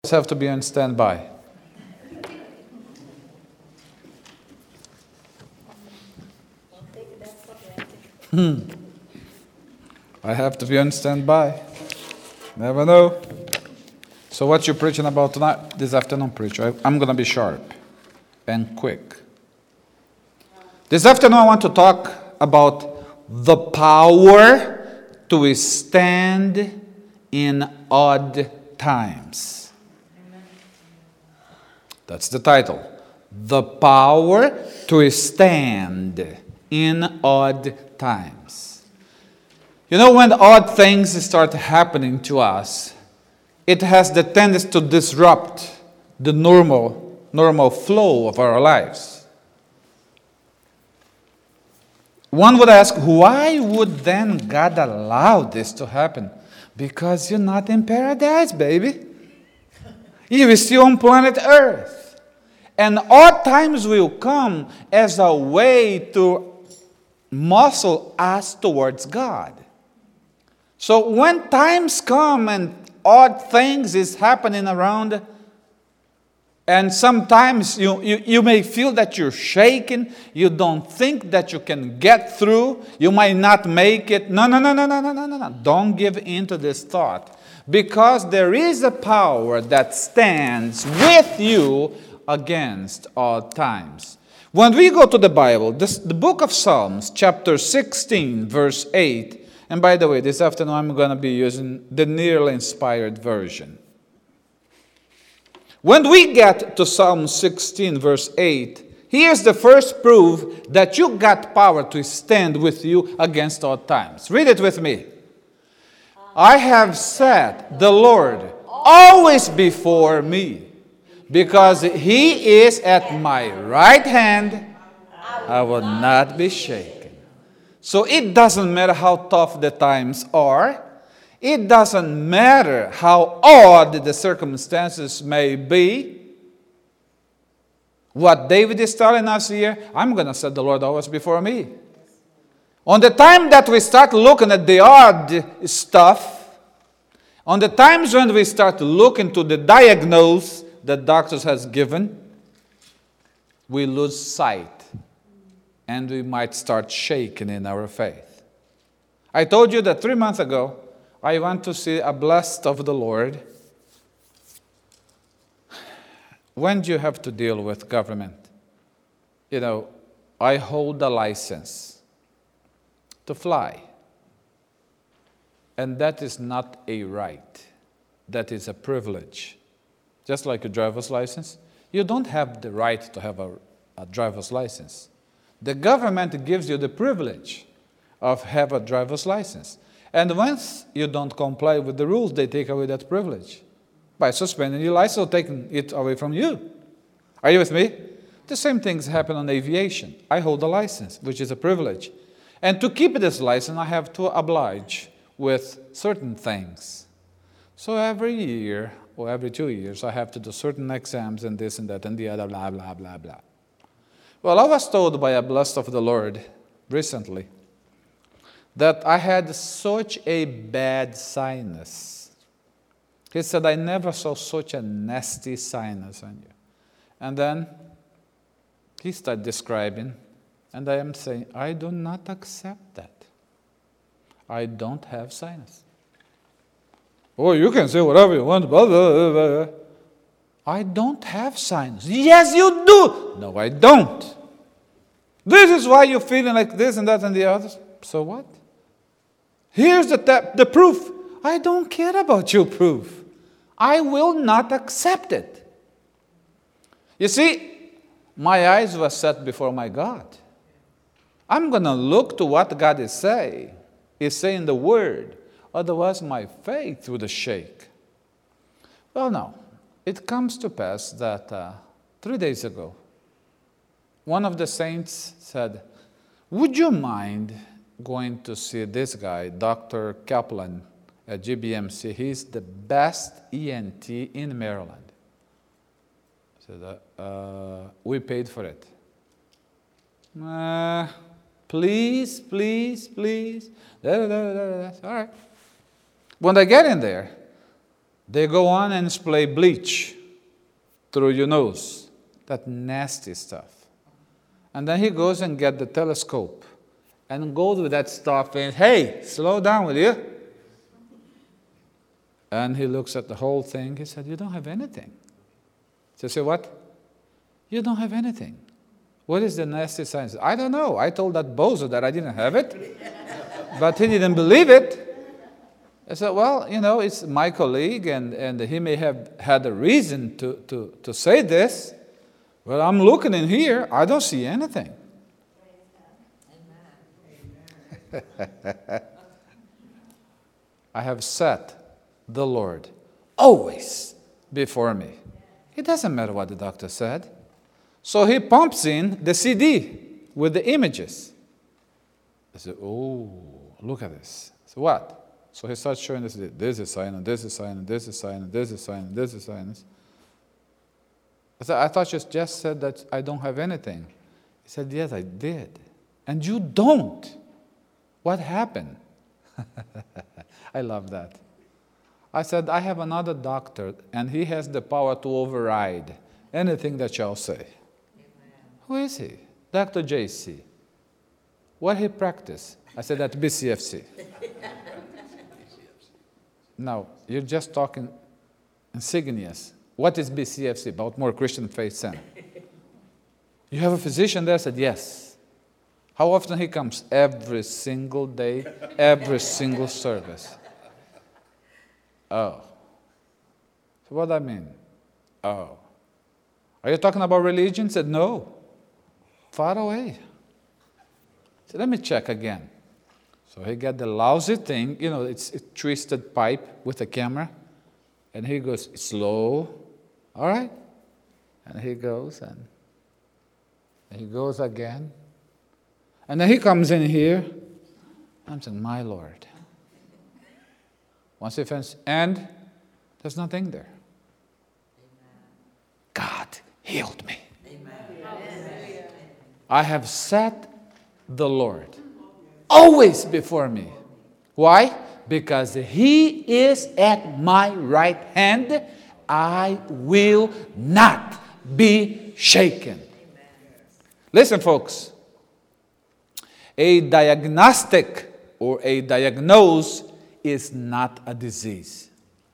have to be on standby. I have to be on standby. Never know. So what you preaching about tonight, this afternoon, preacher? I'm going to be sharp and quick. This afternoon I want to talk about the power to stand in odd times. That's the title. The power to stand in odd times. You know, when odd things start happening to us, it has the tendency to disrupt the normal flow of our lives. One would ask, why would then God allow this to happen? Because you're not in paradise, baby. You're still on planet Earth. And odd times will come as a way to muscle us towards God. So when times come and odd things is happening around, and sometimes you may feel that you're shaken, you don't think that you can get through, you might not make it. No. Don't give in to this thought. Because there is a power that stands with you against odd times. When we go to the Bible, the book of Psalms, chapter 16, verse 8, and by the way, this afternoon I'm going to be using the nearly inspired version. When we get to Psalm 16, verse 8, here's the first proof that you got power to stand with you against odd times. Read it with me. I have set the Lord always before me, because He is at my right hand, I will not be shaken. So it doesn't matter how tough the times are. It doesn't matter how odd the circumstances may be. What David is telling us here, I'm going to set the Lord always before me. On the time that we start looking at the odd stuff, on the times when we start looking to the diagnosis that doctors has given, we lose sight and we might start shaking in our faith. I told you that 3 months ago, I went to see a blessed of the Lord. When do you have to deal with government? You know, I hold a license to fly. And that is not a right. That is a privilege. Just like a driver's license, you don't have the right to have a driver's license. The government gives you the privilege of have a driver's license. And once you don't comply with the rules, they take away that privilege by suspending your license or taking it away from you. Are you with me? The same things happen on aviation. I hold a license, which is a privilege. And to keep this license, I have to oblige with certain things. So every year or every 2 years, I have to do certain exams and this and that and the other, blah, blah, blah, blah. Well, I was told by a blessed of the Lord recently that I had such a bad sinus. He said, I never saw such a nasty sinus on you. And then he started describing, and I am saying, I do not accept that. I don't have sinus. Oh, you can say whatever you want, blah, blah, blah, blah. I don't have sinus. Yes, you do. No, I don't. This is why you're feeling like this and that and the others. So what? Here's the proof. I don't care about your proof. I will not accept it. You see, my eyes were set before my God. I'm going to look to what God is saying. He's saying the word. Otherwise, my faith would shake. Well, now, it comes to pass that 3 days ago, one of the saints said, would you mind going to see this guy, Dr. Kaplan at GBMC? He's the best ENT in Maryland. I said, we paid for it. Please. All right. When I get in there, They go on and spray bleach through your nose. That nasty stuff. And then he goes and gets the telescope and goes with that stuff and, hey, slow down, will you? And he looks at the whole thing. He said, you don't have anything. So I said, what? You don't have anything. What is the nasty science? I don't know. I told that bozo that I didn't have it, but he didn't believe it. I said, well, it's my colleague, and he may have had a reason to say this. Well, I'm looking in here. I don't see anything. I have set the Lord always before me. It doesn't matter what the doctor said. So he pumps in the CD with the images. I said, oh, look at this. So what? So he starts showing this. This is sinus, this is sinus, this is sinus, this is sinus, this is sinus. I said, I thought you just said that I don't have anything. He said, yes, I did. And you don't. What happened? I love that. I said, I have another doctor, and he has the power to override anything that y'all say. Amen. Who is he? Dr. JC. What he practice? I said, at BCFC. Now, you're just talking insignias. What is BCFC? Baltimore Christian Faith Center. You have a physician there? I said, yes. How often he comes? Every single day, every single service. Oh. So what do I mean? Oh. Are you talking about religion? I said, no. Far away. So let me check again. So he got the lousy thing, it's a twisted pipe with a camera. And he goes, slow. All right. And he goes and he goes again. And then he comes in here. I'm saying, my Lord. Once he finishes, and there's nothing there. God healed me. Amen. I have set the Lord always before me. Why? Because he is at my right hand. I will not be shaken. Listen, folks. A diagnostic or a diagnose is not a disease.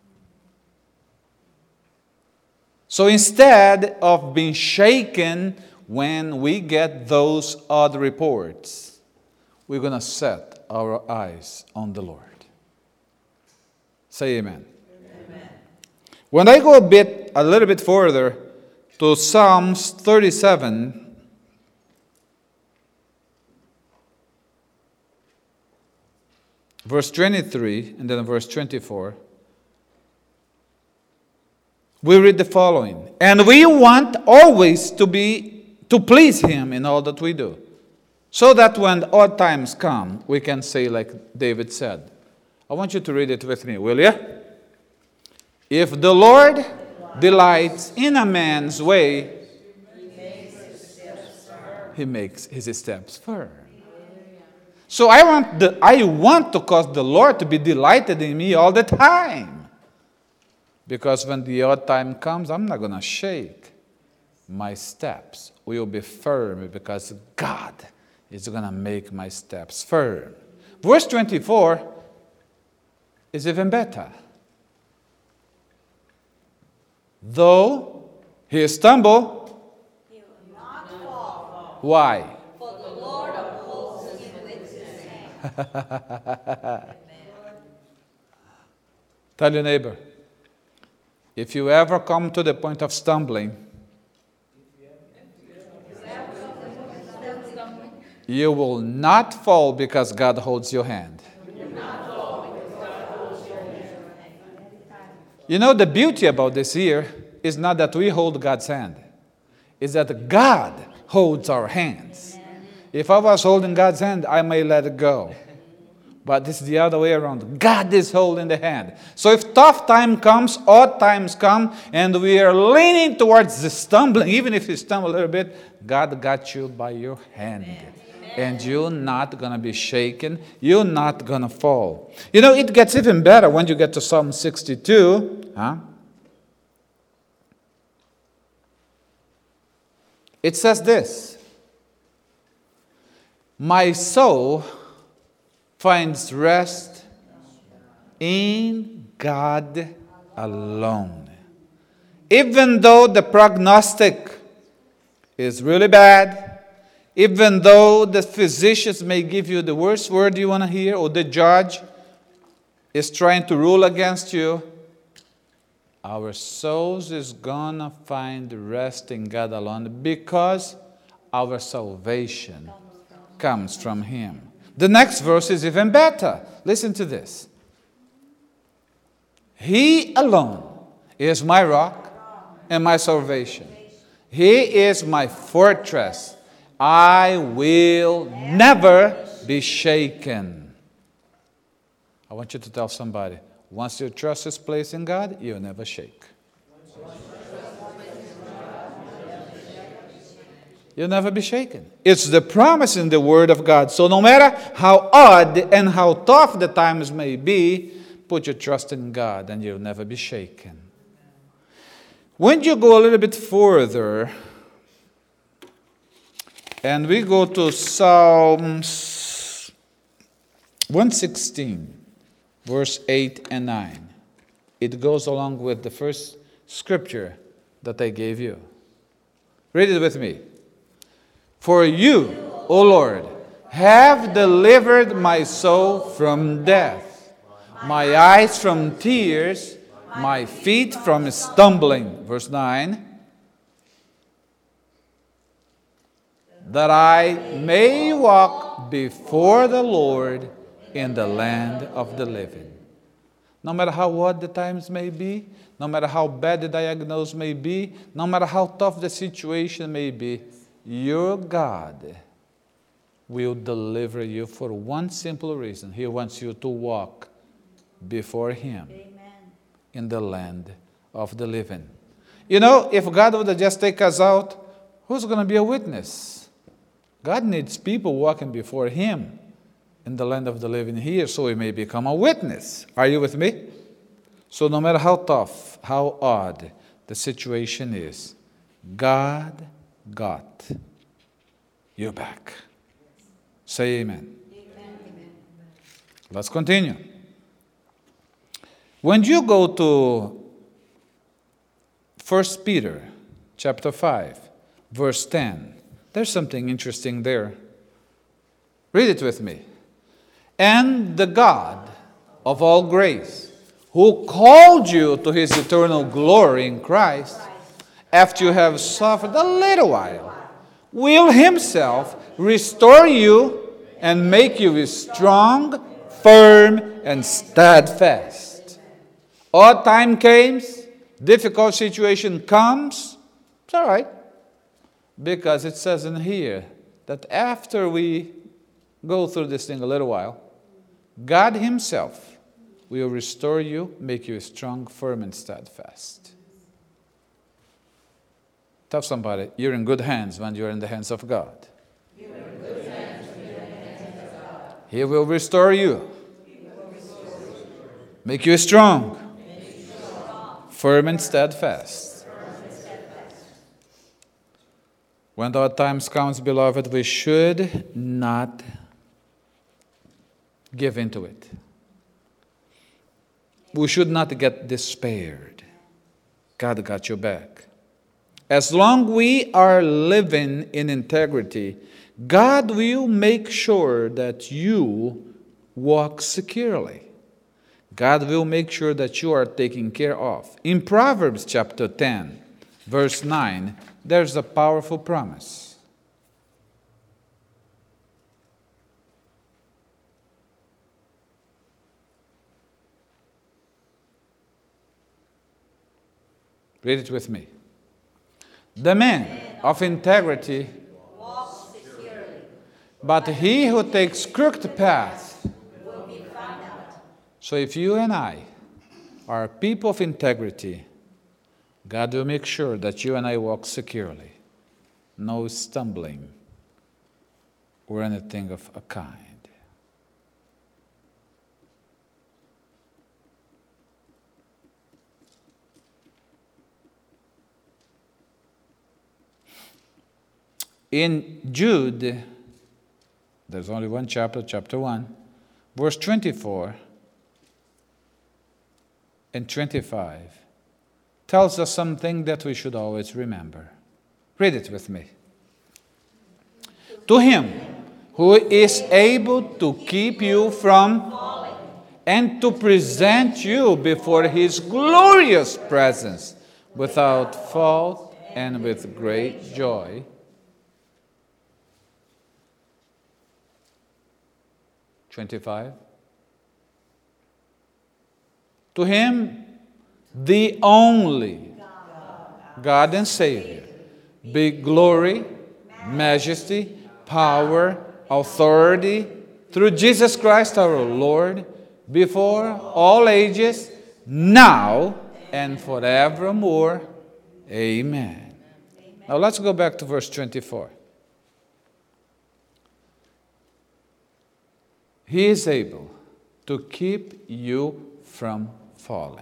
So instead of being shaken when we get those odd reports, we're going to set our eyes on the Lord. Say amen. Amen. When I go a little bit further to Psalms 37, verse 23, and then verse 24, we read the following. And we want always to please him in all that we do, so that when odd times come, we can say like David said. I want you to read it with me, will you? If the Lord delights in a man's way, he makes his steps firm. So I want to cause the Lord to be delighted in me all the time. Because when the odd time comes, I'm not going to shake. My steps will be firm because God is going to make my steps firm. Verse 24 is even better. Though he stumble, he will not fall. Why? For the Lord upholds him with his hand. Tell your neighbor, if you ever come to the point of stumbling, you will not fall because God holds your hand. You know, the beauty about this here is not that we hold God's hand. It's that God holds our hands. If I was holding God's hand, I may let it go. But it's the other way around. God is holding the hand. So if tough time comes, odd times come, and we are leaning towards the stumbling, even if you stumble a little bit, God got you by your hand. Amen. And you're not going to be shaken. You're not going to fall. You know, it gets even better when you get to Psalm 62. Huh? It says this: my soul finds rest in God alone. Even though the prognostic is really bad, even though the physicians may give you the worst word you want to hear, or the judge is trying to rule against you, our souls is gonna find rest in God alone because our salvation comes from Him. The next verse is even better. Listen to this. He alone is my rock and my salvation. He is my fortress. I will never be shaken. I want you to tell somebody, once your trust is placed in God, you'll never shake. You'll never be shaken. It's the promise in the Word of God. So no matter how odd and how tough the times may be, put your trust in God and you'll never be shaken. When you go a little bit further, and we go to Psalms 116, verse 8 and 9. It goes along with the first scripture that I gave you. Read it with me. For you, O Lord, have delivered my soul from death, my eyes from tears, my feet from stumbling. Verse 9. That I may walk before the Lord in the land of the living. No matter how odd the times may be, no matter how bad the diagnosis may be, no matter how tough the situation may be, your God will deliver you for one simple reason. He wants you to walk before Him in the land of the living. You know, if God would just take us out, who's going to be a witness? God needs people walking before Him in the land of the living here so He may become a witness. Are you with me? So no matter how tough, how odd the situation is, God got your back. Say amen. Amen. Let's continue. When you go to 1 Peter chapter 5, verse 10, there's something interesting there. Read it with me. And the God of all grace, who called you to His eternal glory in Christ, after you have suffered a little while, will Himself restore you and make you strong, firm, and steadfast. Odd time comes, difficult situation comes, it's all right. Because it says in here that after we go through this thing a little while, God Himself will restore you, make you strong, firm, and steadfast. Tell somebody, you're in good hands when you're in the hands of God. You're in good hands when you're in the hands of God. He will restore you. Make you strong, firm, and steadfast. When our times comes, beloved, we should not give into it. We should not get despaired. God got your back. As long we are living in integrity, God will make sure that you walk securely. God will make sure that you are taken care of. In Proverbs chapter 10, verse 9, there's a powerful promise. Read it with me. The man of integrity walks securely, but he who takes crooked paths will be found out. So if you and I are people of integrity, God will make sure that you and I walk securely. No stumbling or anything of a kind. In Jude, there's only one chapter, chapter 1, verse 24 and 25, tells us something that we should always remember. Read it with me. To him who is able to keep you from falling and to present you before his glorious presence without fault and with great joy. (25) To him, the only God and Savior, be glory, majesty, power, authority, through Jesus Christ our Lord, before all ages, now and forevermore. Amen. Now let's go back to verse 24. He is able to keep you from falling.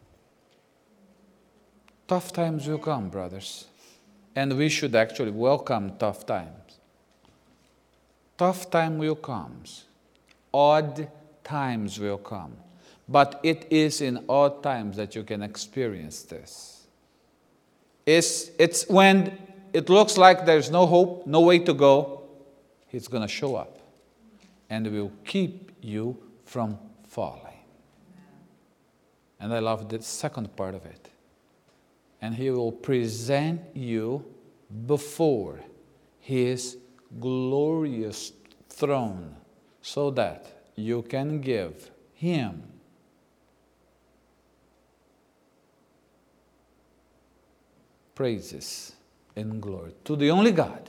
Tough times will come, brothers. And we should actually welcome tough times. Tough time will come. Odd times will come. But it is in odd times that you can experience this. It's when it looks like there's no hope, no way to go, He's going to show up and will keep you from falling. And I love the second part of it. And He will present you before His glorious throne so that you can give Him praises and glory to the only God,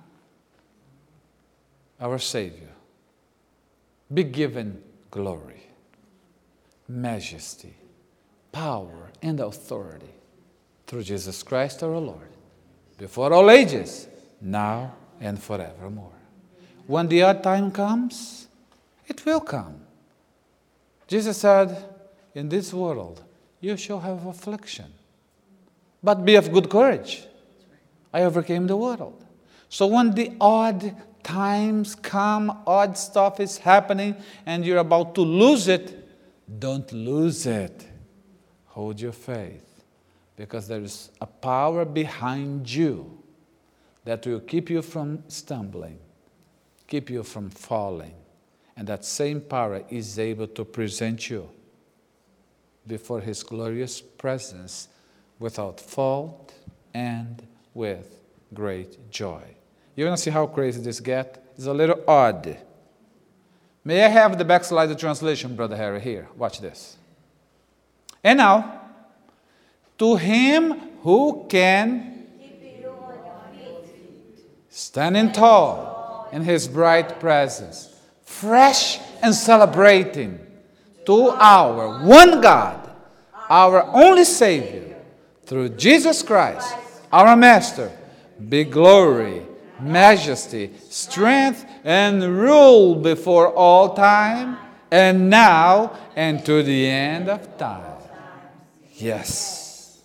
our Savior. Be given glory, majesty, power, and authority through Jesus Christ our Lord, before all ages, now and forevermore. When the odd time comes, it will come. Jesus said, in this world, you shall have affliction. But be of good courage. I overcame the world. So when the odd times come, odd stuff is happening, and you're about to lose it, don't lose it. Hold your faith. Because there is a power behind you that will keep you from stumbling, keep you from falling. And that same power is able to present you before His glorious presence without fault and with great joy. You want to see how crazy this gets? It's a little odd. May I have the backslide translation, Brother Harry, here? Watch this. And now, to Him who can standing tall in His bright presence, fresh and celebrating, to our one God, our only Savior, through Jesus Christ, our Master, be glory, majesty, strength, and rule before all time, and now, and to the end of time. Yes.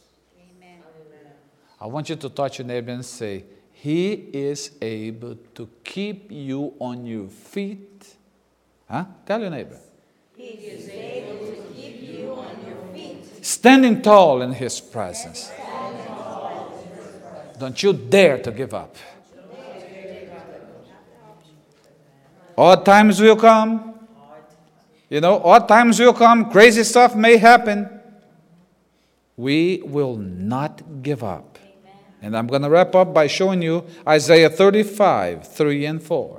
I want you to touch your neighbor and say, He is able to keep you on your feet. Tell your neighbor. He is able to keep you on your feet. Standing tall in His presence. Don't you dare to give up. Odd times will come. Odd times will come. Crazy stuff may happen. We will not give up. And I'm going to wrap up by showing you Isaiah 35, 3 and 4.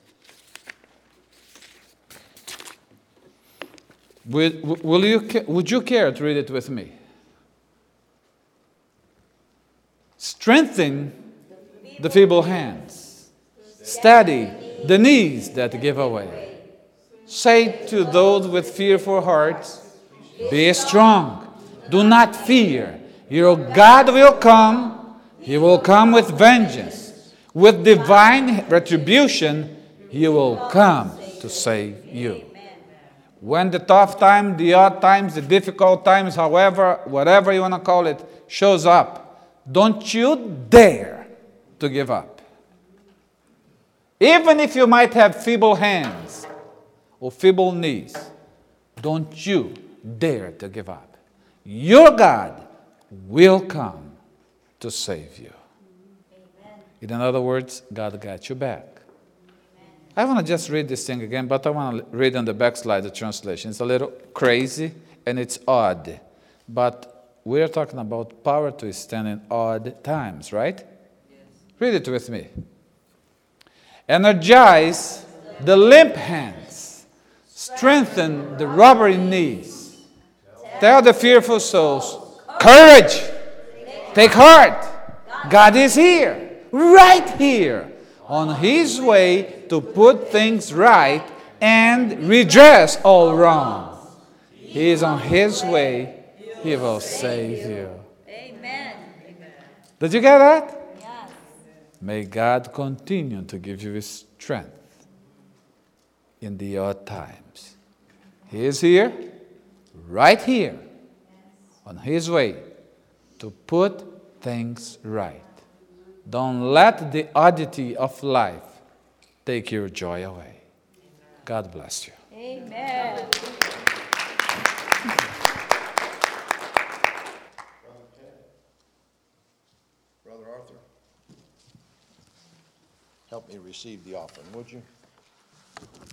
Would you care to read it with me? Strengthen the feeble hands. Steady the knees that give away. Say to those with fearful hearts, be strong. Do not fear. Your God will come. He will come with vengeance. With divine retribution, He will come to save you. When the tough time, the odd times, the difficult times, however, whatever you want to call it, shows up, don't you dare to give up. Even if you might have feeble hands or feeble knees, don't you dare to give up. Your God will come to save you. Amen. In other words, God got you back. Amen. I want to just read this thing again, but I want to read on the backslide the translation. It's a little crazy and it's odd, but we're talking about power to stand in odd times, right? Yes. Read it with me. Energize the limp hands. Strengthen the rubbery knees. Tell the fearful souls, courage. Take heart. God is here. Right here. On His way to put things right and redress all wrong. He is on His way. He will save you. Amen. Did you get that? May God continue to give you His strength in the odd times. He is here, right here, on His way to put things right. Don't let the oddity of life take your joy away. God bless you. Amen. Brother Arthur, help me receive the offering, would you?